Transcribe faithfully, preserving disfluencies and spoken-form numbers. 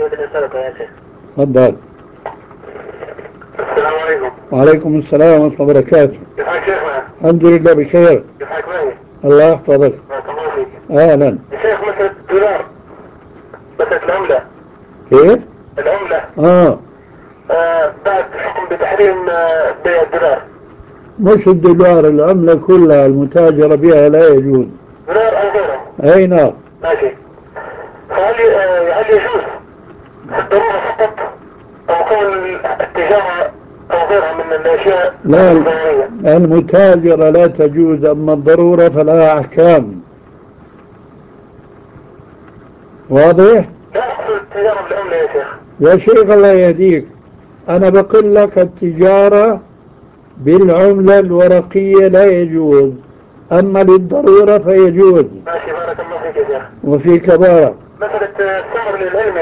بدي أسألك يا شيخ. تفضل. السلام عليكم. وعليكم السلام ورحمة الله وبركاته. كيف حالك شيخنا؟ الحمد لله بخير. كيف حالك معي؟ الله يحفظك. بارك الله فيك. أهلا. يا شيخ مسألة الدولار، مسألة العملة. كيف؟ العملة. آه آه بعد حكم بتحريم آه بيع الدولار. مش الدولار، العملة كلها المتاجرة بها لا يجوز. دولار أو غيره. أي نعم. ماشي. فهل آه هل يجوز الضرورة فقط أو كون التجارة أو غيرها من الأشياء لا، الضرورية؟ المتاجرة لا تجوز، أما الضرورة فلها أحكام. واضح؟ لا أقصد التجارة بالعملة يا شيخ. يا شيخ الله يهديك، أنا بقول لك التجارة بالعملة الورقية لا يجوز، أما للضرورة فيجوز. ماشي بارك الله فيك يا شيخ. وفيك بارك. مسألة السفر للعلم